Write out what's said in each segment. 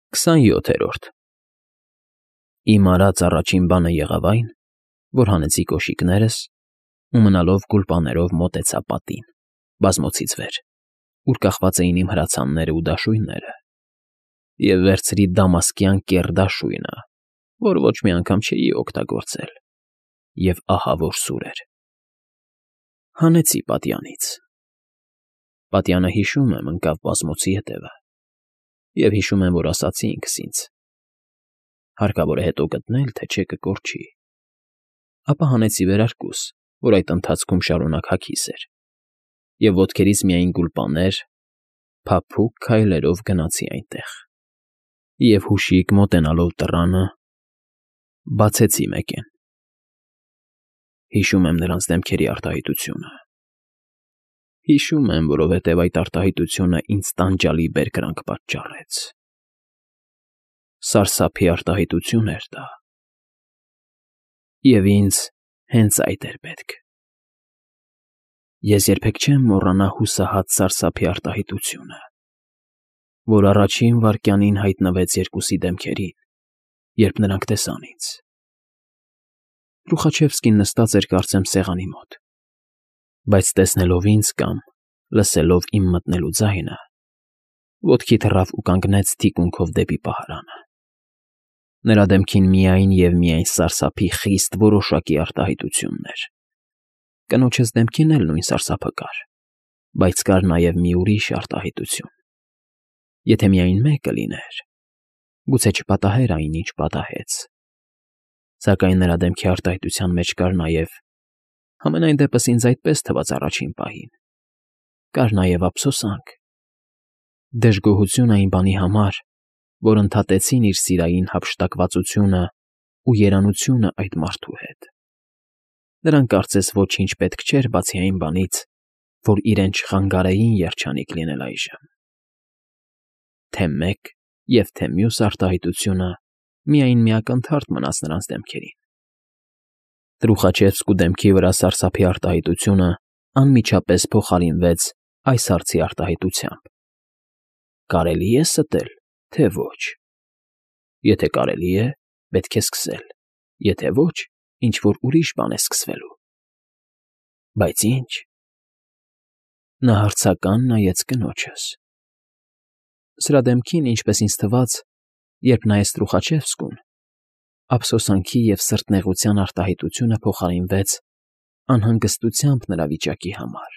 27-րդ Իմ արած առաջին բանը եղավ այն, որ հանեցի կոշիկներս ու մնալով գուլպաներով մոտեցա պատին, բազմոցից վեր, ուր կախված էին իմ հրացաններն ու դաշույնները, և վերցրի դամասկյան կեռ դաշույնը, որ ոչ մի անգամ չէի օգտագործել, և ահա որ սուր էր։ Հանեցի պատյանից։ Պատյանը, հիշում եմ, ընկավ բազմոցի ետևը, և հիշում եմ, որ ասացի ինքս ինձ. հարկավոր է հետո գտնել, թե չէ կկորչի։ Ապա հանեցի վերարկուս, որ այդ ընթացքում շարունակ հագիս էր, և ոտքերից միայն գուլպաներ, փափուկ քայլերով գնացի այնտեղ, և հուշիկ մոտենալով դռանը, բացեցի մեկեն։ Հիշում եմ նրանց դեմքերի արտահայտությունը։ Հիշում եմ, որովհետև այդ արտահայտությունը ինձ տանջալի բերկրանք պատճառեց։ Սարսափի արտահայտություն էր դա։ Եվ ինձ հենց այդ էր պետք։ Ես երբեք չեմ մոռանա հուսահատ սարսափի արտահայտությունը, որ առաջին վայրկյանին հայտնվեց երկուսի դեմքերին, երբ նրանք տեսան ինձ։ Թուխաչևսկին նստած էր, կարծեմ, սեղանի մոտ, բայց տեսնելով ինձ կամ լսելով իմ մտնելու ձայնը, ոտքի թռավ ու կանգնեց թիկունքով դեպի պահարանը։ Նրա դեմքին միայն և միայն սարսափի խիստ որոշակի արտահայտությունն էր։ Կնոջս դեմքին էլ նույն սարսափը կար, բայց կար նաև մի ուրիշ արտահայտություն։ Եթե միայն մեկը լիներ, գուցե չպատահեր այն, ինչ պատահեց։ Սակայն նրա դեմքի արտահայտության մեջ կար նաև, համենայն դեպս ինձ այդպես թվաց առաջին պահին, կար նաև ափսոսանք, դժգոհություն այն բանի համար, որ ընդհատեցին իր սիրային հափշտակվածությունն ու երանությունը այդ մարդու հետ։ Նրան կարծես ոչինչ պետք չէր, բացի այն բանից, որ իրեն չխանգարեին երջանիկ լինել այժմ։ Թե մեկ և թե մյուս արտահայտությունը միայն միակնթարթ մնաց նրանց դեմքերին։ Թրուխաչևսկու դեմքի վրա սարսափի արտահայտությունը անմիջապես փոխարինվեց այս հարցի արտահայտությամբ. կարելի է ստել, թե ոչ։ Եթե կարելի է, պետք է սկսել, եթե ոչ, ինչ֊որ ուրիշ բան է սկսվելու։ Բայց ի՞նչ։ Նա հարցական նայեց կնոջս։ Սրա դեմքին, ինչպես ինձ թվաց, երբ նայեց Թրուխաչևսկուն, ափսոսանքի և սրտնեղության արտահայտությունը փոխարինվեց անհանգստությամբ նրա վիճակի համար։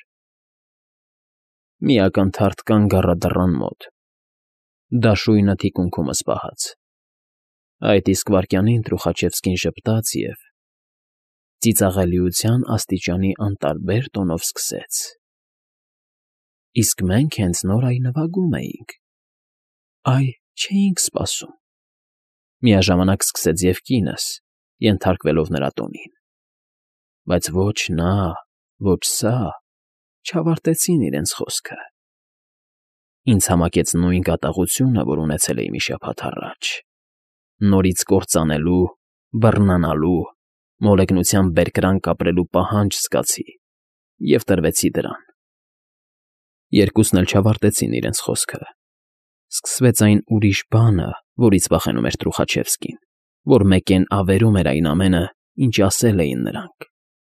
Մի ակնթարթ կանգ առա դռան մոտ, դաշույնը թիկունքումս պահած։ Այդ իսկ վայրկյանին Թրուխաչևսկին ժպտաց և ծիծաղելիության աստիճանի անտարբեր տոնով սկսեց. Իսկ մենք հենց նոր այ նվագում էինք, այ չէինք սպասում։ Միաժամանակ սկսեց և կինս, ենթարկվելով նրա տոնին։ Բայց ոչ նա, ոչ սա չավարտեցին իրենց խոսքը։ Ինձ համակեց նույն կատաղությունը, որ ունեցել էի մի շաբաթ առաջ։ Նորից կործանելու, բռնանալու, մոլեգնությամբ բերկրանք ապրելու պահանջ զգացի և տրվեցի դրան։ Երկուսն էլ չավարտեցին իրենց խոսքը։ Սկսվեց այն ուրիշ բանը, որից վախենում էր Թրուխաչևսկին, որ մեկեն ավերում էր այն ամենը, ինչ ասել էին նրանք։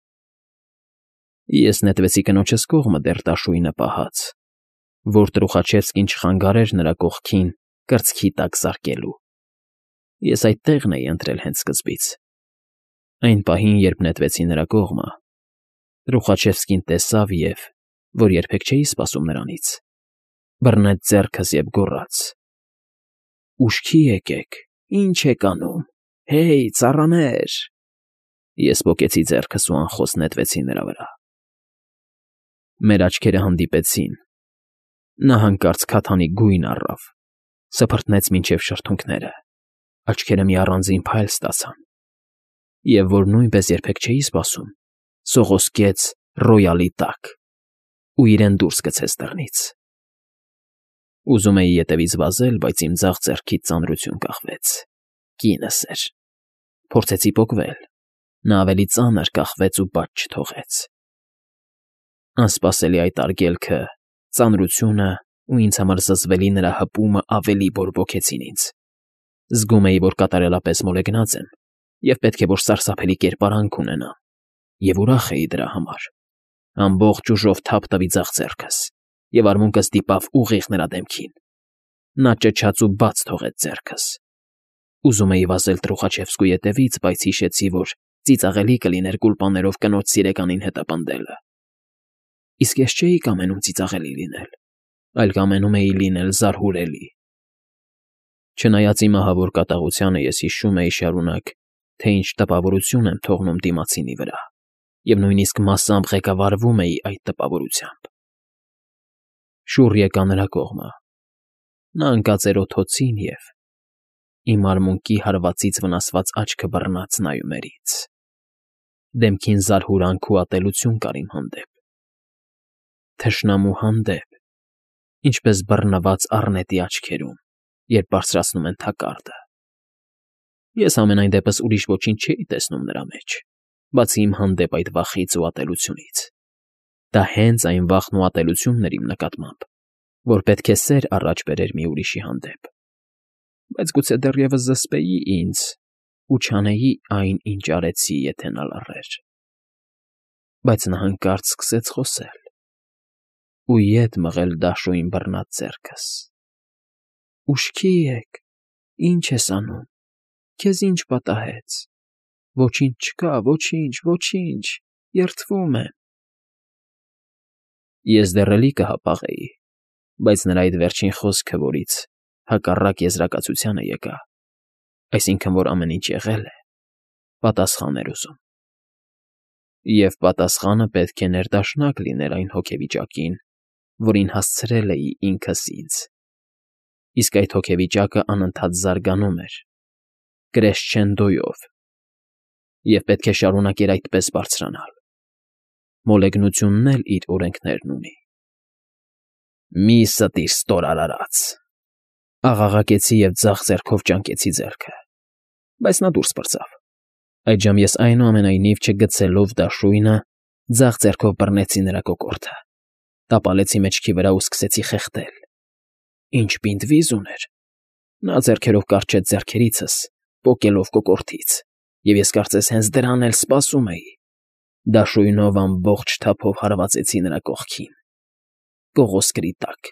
Ես նետվեցի կնոջս կողմը դեռ դաշույնը պահած, որ Թրուխաչևսկին չխանգարեր նրա կողքին կրծքի տակ զարկելու։ Ես այդ տեղն էի ընտրել հենց սկզբից։ Այն պահին, երբ նետվեցի նրա կողմը, Թրուխաչևսկին տեսավ և, որ երբեք չէի սպասում նրանից, բռնեց ձեռքս և գոռաց. «Ուշքի եկեք, ի՞նչ եք անում, հեյ, ծառաներ»։ Ես պոկեցի ձեռքս ու անխոս նետվեցի նրա վրա։ Մեր աչքերը հանդիպեցին։ Նա հանկարծ քաթանի գույն առավ, սփռտնեց մինչև շրթունքները, աչքերը մի առանձին փայլ ստացան, և, որ նույնպես երբեք չէի սպասում, սողոսկեց ռոյալի տակ ու իրեն դուրս գցեց դռնից։ Ուզում էի ետևից վազել, բայց իմ ձախ ձեռքից ծանրություն կախվեց։ Կինս էր։ Փորձեցի պոկվել։ Նա ավելի ծանր կախվեց ու բաց չթողեց։ Անսպասելի այդ արգելքը, ծանրությունը ու ինձ համար զզվելի նրա հպումը ավելի բորբոքեցին ինձ։ Զգում էի, որ կատարելապես մոլեգնած եմ և պետք է որ սարսափելի կերպարանք ունենամ, և ուրախ էի դրա համար։ Ամբողջ ուժով թափ տվի ձախ ձեռքս, և արմունկս դիպավ ուղիղ նրա դեմքին։ Նա ճչաց ու բաց թողեց ձեռքս։ Ուզում էի վազել Թրուխաչևսկու ետևից, բայց հիշեցի, որ ծիծաղելի կլիներ կուլպաներով կնոջ սիրեկանին հետապնդելը։ Իսկ ես չէի կամենում ծիծաղելի լինել, այլ կամենում էի լինել զարհուրելի։ Չնայած իմ ահավոր կատաղությանը, ես հիշում էի շարունակ, թե ինչ տպավորություն եմ թողնում դիմացինի վրա, և նույնիսկ մասամբ ղեկավարվում էի այդ տպավորությամբ։ Շուռ եկա նրա կողմը։ Նա ընկած էր օդոցին և իմ արմունկի հարվածից վնասված աչքը բռնած նայում էր ինձ։ Դեմքին զարհուրանք ու ատելություն կար իմ հանդեպ։ Թշնամու հանդեպ, ինչպես բռնված առնետի աչքերում, երբ բարձրացնում են թակարդը։ Ես համենայն դեպս ուրիշ ոչինչ չէի տեսնում նրա մեջ, բացի իմ հանդեպ այդ վախից ու ատելությունից։ Դա հենց այն վախն ու ատելությունն էր իմ նկատմամբ, որ պետք է սեր առաջ բերեր մի ուրիշի հանդեպ։ Բայց գուցե դեռևս զսպեի ինձ ու չանեի այն, ինչ արեցի, եթե նա լռեր։ Բայց նա հանկարծ սկսեց խոսել ու ետ մղել դաշույն բռնած ձեռքս։ «Ուշքի եք, ի՞նչ ես անում, քեզ ի՞նչ պատահեց։ Ոչինչ չկա, ոչինչ, ոչինչ, երդվում եմ»։ Ես դեռ էլի կհապաղեի, բայց նրա այդ վերջին խոսքը, որից հակառակ եզրակացությանը եկա, այսինքն, որ ամեն ինչ եղել է, պատասխան էր ուզում։ Եվ պատասխանը պետք է ներդաշնակ լիներ այն հոգեվիճակին, որին հասցրել էի ինքս ինձ։ Իսկ այդ հոգեվիճակը անընդհատ զարգանում էր, կրեսչենդոյով, և պետք է շարունակեր այդպես բարձրանալ։ Մոլեգնությունն էլ իր օրենքներն ունի։ «Մի ստիր ստոր արարած», աղաղակեցի և ձախ ձեռքով ճանկեցի ձեռքը, բայց նա դուրս պրծավ։ Այդժամ ես այնուամենայնիվ չգցելով դաշույնը, ձախ ձեռքով բռնեցի նրա կոկորդը, տապալեցի մեջքի վրա ու սկսեցի խեղդել։ Ինչ պինդ վիզ ուներ։ Նա ձեռքերով կառչեց ձեռքերիցս, պոկելով կոկորդից, և ես կարծես հենց դրան էլ սպասում էի։ Դաշույնով ամբողջ թափով հարվածեցի նրա կողքին, կողոսկրի տակ։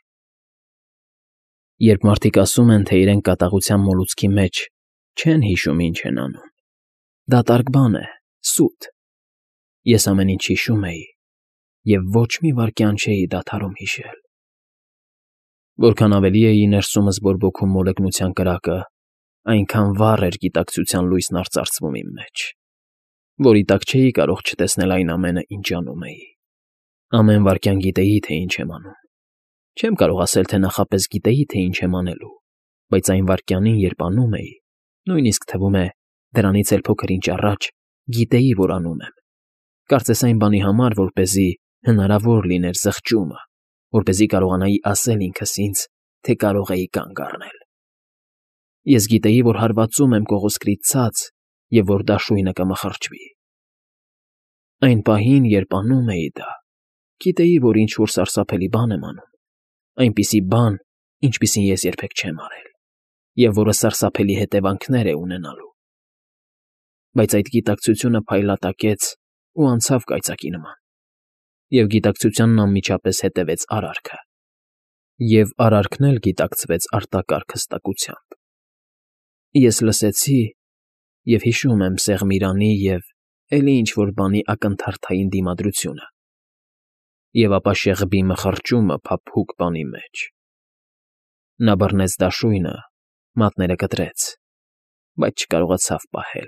Երբ մարդիկ ասում են, թե իրենք կատաղության մոլուցքի մեջ չեն հիշում ինչ են անում, դատարկ բան է, սուտ։ Ես ամեն ինչ հիշում էի և ոչ մի վայրկյան չէի դադարում հիշել։ Որքան ավելի էի ներսումս բորբոքում մոլեգնության կրակը, այնքան վառ էր գիտակցության լույսն արծարծվում իմ մեջ, որի տակ չէի կարող չտեսնել այն ամենը, ինչ անում էի։ Ամեն վայրկյան գիտեի, թե ինչ եմ անում։ Չեմ կարող ասել, թե նախապես գիտեի, թե ինչ եմ անելու, բայց այն վայրկյանին, երբ անում էի, նույնիսկ թվում է, դրանից էլ փոքր ինչ առաջ գիտեի, որ անում եմ։ Կարծես այն բանի համար, որպեսզի հնարավոր լիներ զղջումը, որպեսզի կարողանայի ասել ինքս ինձ, թե կարող էի կանգ առնել։ Ես գիտեի, որ հարվածում եմ կողոսկրից ցած և որ դաշույնը կմխրճվի։ Այն պահին, երբ անում էի դա, գիտեի, որ ինչ֊որ սարսափելի բան եմ անում, այնպիսի բան, ինչպիսին ես երբեք չեմ արել, և որը սարսափելի հետևանքներ է ունենալու։ Բայց այդ գիտակցությունը փայլատակեց ու անցավ կայծակի նման, և գիտակցությանն անմիջապես հետևեց արարքը, և արարքն էլ գիտակցվեց արտակարգ հստակությամբ։ Ես լսեցի և հիշում եմ սեղմիրանի և էլի ինչ֊որ բանի ակնթարթային դիմադրությունը, և ապա շեղբի մխրճումը փափուկ բանի մեջ։ Նա բռնեց դաշույնը, մատները կտրեց, բայց չկարողացավ պահել։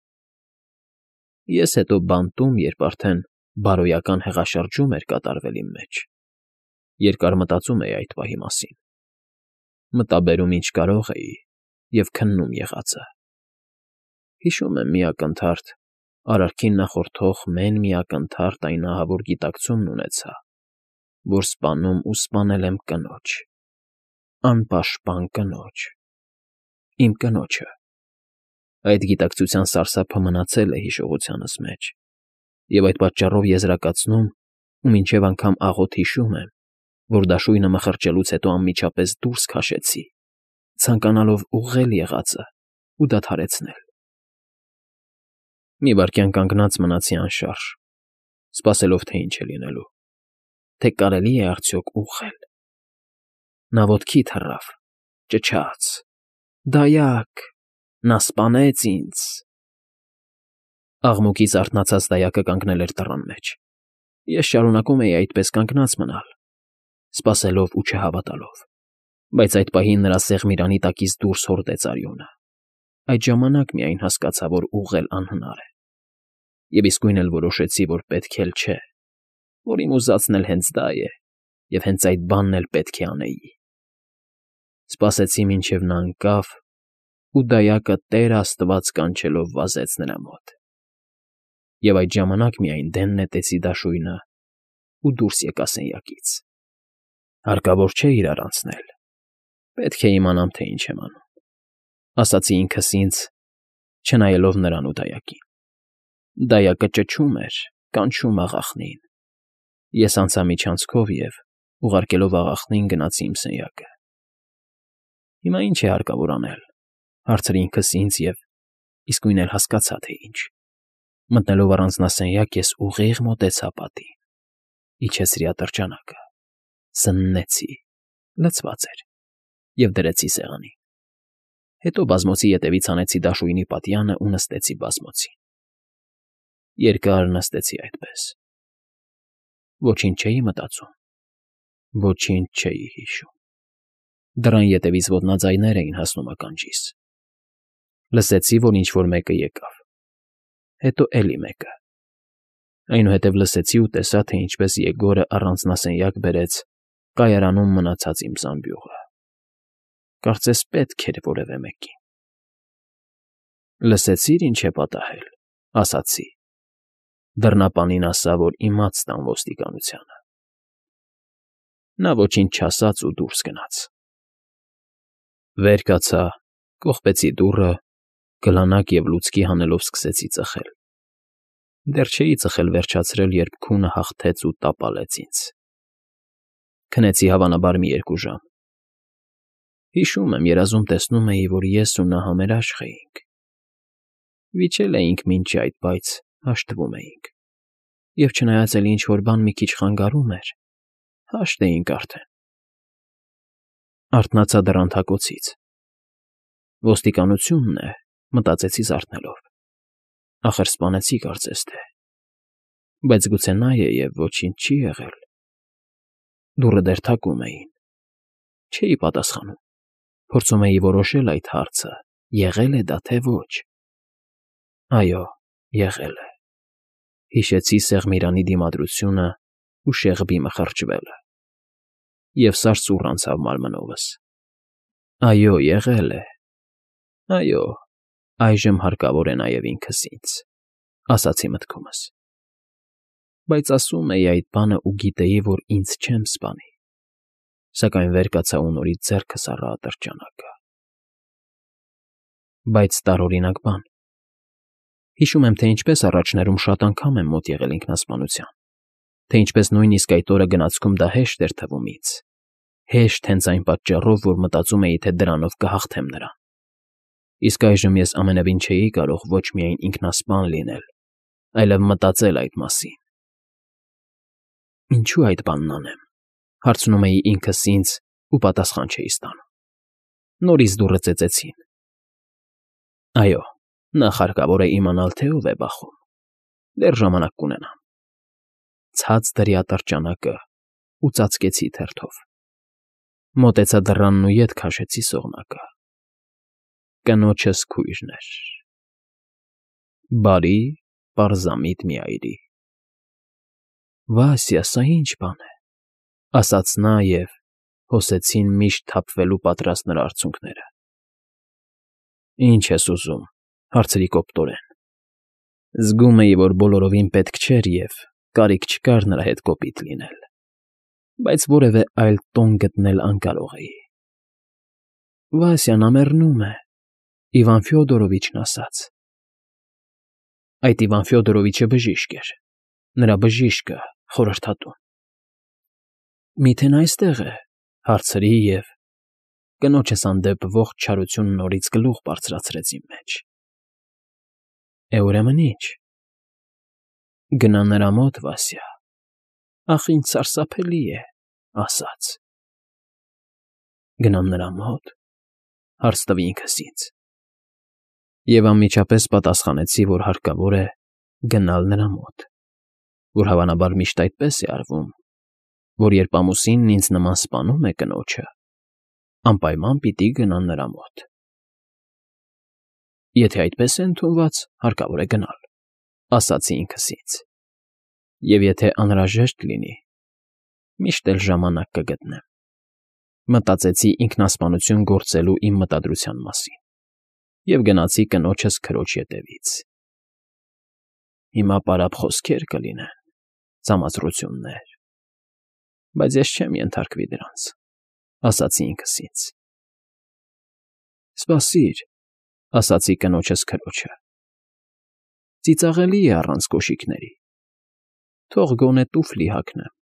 Ես հետո բանտում, երբ արդեն բարոյական հեղաշրջում էր կատարվել իմ մեջ, երկար մտածում էի այդ պահի մասին, մտաբերում ինչ կարող էի և քննում եղածը։ Հիշում եմ մի ակնթարթ, արարքին նախորդող մեն մի ակնթարթ այն ահավոր գիտակցումն ունեցա, որ սպանում ու սպանել եմ կնոջ, անպաշտպան կնոջ, իմ կնոջը։ Այդ գիտակցության սարսափը մնացել է հիշողությանս մեջ, և այդ պատճառով եզրակացնում ու մինչև անգամ աղոտ հիշում եմ, որ դաշույնը մխրճելուց հետո անմիջապես դուրս քաշեցի, ցանկանալով ուղղել եղածը ու դադարեցնել։ Մի վայրկյան կանգնած մնացի անշարժ, սպասելով, թե ինչ է լինելու, թե կարելի է արդյոք ուղղել։ Նա ոտքի թռավ, ճչաց. «Դայակ, նա սպանեց ինձ»։ Աղմուկից արթնացած դայակը կանգնել էր դռան մեջ։ Ես շարունակում էի այդպես կանգնած մնալ, սպասելով ու չհավատալով, բայց այդ պահին նրա սեղմիրանի տակից դուրս հորդեց արյունը։ Այդ ժամանակ միայն հասկացա, որ ուղղել անհնար է, և իսկույն էլ որոշեցի, որ պետք էլ չէ, որ իմ ուզածն էլ հենց դա է, և հենց այդ բանն էլ պետք է անեի։ Սպասեցի, մինչև նա ընկավ, ու դայակը Տեր Աստված կանչելով վազեց նրա մոտ։ Եվ այդ ժամանակ միայն դեն նետեցի դաշույնը ու դուրս եկա սենյակից։ Հարկավոր չէ իրար անցնել։ Պետք է իմանամ, թե ինչ եմ անում, ասացի ինքս ինձ, չնայելով նրան ու դայակին։ Դայակը ճչում էր, կանչում աղախնին։ Ես անցա միջանցքով և, ուղարկելով աղախնին, գնացի իմ սենյակը։ Հիմա ինչ է հարկավոր անել, հարցրի ինքս ինձ և իսկույն էլ հասկացա, թե ինչ։ Մտնելով առանձնասենյակ, ես ուղիղ մոտեցա պատին, իջեցրի ատրճանակը, զննեցի, լցված էր, և դրեցի սեղանին։ Հետո բազմոցի ետևից հանեցի դաշույնի պատյանը ու նստեցի բազմոցին։ Երկար նստեցի այդպես։ Ոչինչ չէի մտածում, ոչինչ չէի հիշում։ Դռան ետևից ոտնաձայներ էին հասնում ականջիս։ Լսեցի, որ ինչ֊որ մեկը եկավ։ Հետո էլի մեկը։ Այնուհետև լսեցի ու տեսա, թե ինչպես Եգորը առանձնասենյակ բերեց կայարանում մնացած իմ զամբյուղը։ Կարծես պետք էր որևէ մեկին։ Լսեցի՞ր ինչ է պատահել, ասացի։ Դռնապանին ասա, որ իմաց տան ոստիկանությանը։ Նա ոչինչ չասաց ու դուրս գնաց։ Վեր կացա, կողպեցի դուռը, գլանակ և լուցկի հանելով սկսեցի ծխել։ Դեռ չէի ծխել վերջացրել, երբ քունը հաղթեց ու տապալեց ինձ։ Քնեցի հավանաբար մի 2 ժամ։ Հիշում եմ, երազում տեսնում էի, որ ես ու նա համերաշխ էինք։ Վիճել էինք մինչ այդ, բայց հաշտվում էինք։ Եվ չնայած էլ ինչ֊որ բան մի քիչ խանգարում էր, հաշտ էինք արդեն։ Արթնացա դռան թակոցից։ Ոստիկանությունն է, մտածեցի զարթնելով։ Ախր սպանեցի, կարծես թե։ Բայց գուցե նա է և ոչինչ չի եղել։ Դուռը դեռ թակում էին։ Չէի պատասխանում։ Փորձում էի որոշել այդ հարցը՝ եղե՞լ է դա, թե ոչ։ Այո, եղել է։ Հիշեցի սեղմիրանի դիմադրությունն ու շեղբի մխրճվելը։ Եվ սարսուռ անցավ մարմնովս։ Այո, եղել է։ Այո, այժմ հարկավոր է նաև ինքս ինձ, ասացի մտքումս։ Բայց ասում էի այդ բանը ու գիտեի, որ ինձ չեմ սպանի, սակայն վեր կացա ու նորից ձեռքս առա ատրճանակը։ Բայց տարօրինակ բան։ Հիշում եմ, թե ինչպես առաջներում շատ անգամ եմ մոտ եղել ինքնասպանության, թե ինչպես նույնիսկ այդ օրը գնացքում դա հեշտ էր թվում ինձ, հեշտ հենց այն պատճառով, որ մտածում էի, թե դրանով կհաղթեմ նրան։ Իսկ այժմ ես ամենևին չէի կարող ոչ միայն ինքնասպան լինել, այլև մտածել այդ մասին։ Ինչու այդ բանն անեմ, հարցնում էի ինքս ինձ ու պատասխան չէի ստանում։ Նորից դուռը ծեծեցին։ Այո, նախ հարկավոր է իմանալ, թե ով է բախում։ Դեռ ժամանակ կունենամ։ Ցած դրի ատրճանակը ու ծածկեցի թերթով։ Մոտեցա դռանն ու ետ քաշեցի սողնակը։ Կնոջս քույրն էր։ Բարի, պարզամիտ մի այրի։ Վասյա, սա ինչ բան է, ասաց նա և հոսեցին միշտ թափվելու պատրաստ նրա արցունքները։ Ինչ ես ուզում, հարցրի կոպտորեն։ Զգում էի, որ բոլորովին պետք չէր և կարիք չկար նրա հետ կոպիտ լինել, բայց որևէ այլ տոն գտնել անկարող էի։ Վասյան ամեռնում է, Իվան Ֆյոդորովիչն ասաց։ Այդ Իվան Ֆյոդորովիչը բժիշկ էր, նրա բժիշկը, խորհրդատուն։ Միթե նա այստեղ է, հարցրի և կնոջս հանդեպ ողջ չարությունը նորից գլուխ բարձրացրեց իմ մեջ։ Ուրեմն ի՞նչ։ Գնա նրա մոտ, Վասյա, ախ, ինչ սարսափելի է, ասաց։ Գնամ նրա մոտ, հարց տվի ինքս ինձ։ Եվ անմիջապես պատասխանեցի, որ հարկավոր է գնալ նրա մոտ, որ հավանաբար միշտ այդպես է արվում, որ երբ ամուսինն ինձ նման սպանում է կնոջը, անպայման պիտի գնա նրա մոտ։ Եթե այդպես է ընդունված, հարկավոր է գնալ, ասացի ինքս ինձ։ Եվ եթե անհրաժեշտ լինի, միշտ էլ ժամանակ կգտնեմ։ Մտածեցի ինքնասպանություն գործելու իմ մտադրության մասին և գնացի կնոջս քրոջ ետևից։ Հիմա պարապ խոսքեր կլինեն, ծամածրություններ, բայց ես չեմ ենթարկվի դրանց, ասացի ինքս ինձ։ Սպասիր, ասացի կնոջս քրոջը, ծիծաղելի է առանց կոշիկների, թող գոնե տուֆլի հագնեմ։